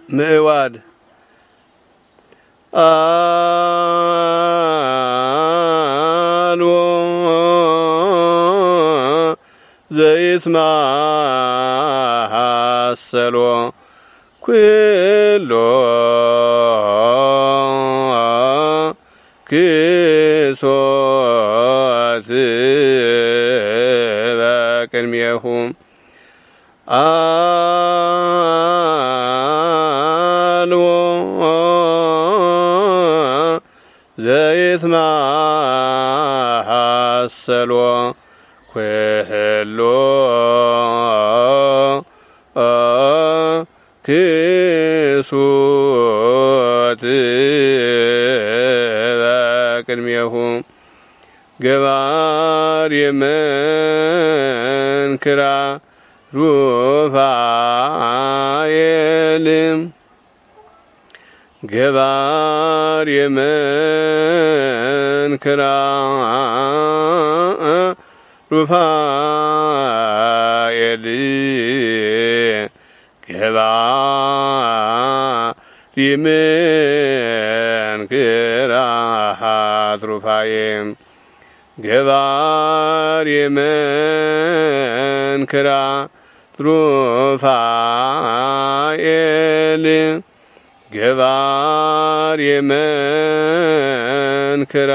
ምዕዋድ አልቦ ዘይትማሰሎ ኩሎ ክሶት በቅድሜሁ አልቦ ዘይትማሰሎ ኩሎ ክሶት በቅድሜሁ ገባር የመንክራ ሩፋኤል ገባር የመንክራ ሩፋኤል ገባር የመንክራ ሩፋኤል ገባር የመንክራ ሩፋኤል ገባር የመንክራ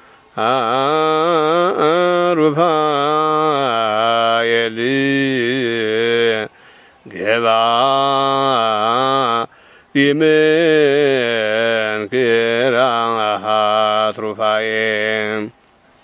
ሩፋኤል ገባር የመንክራ ሩፋኤል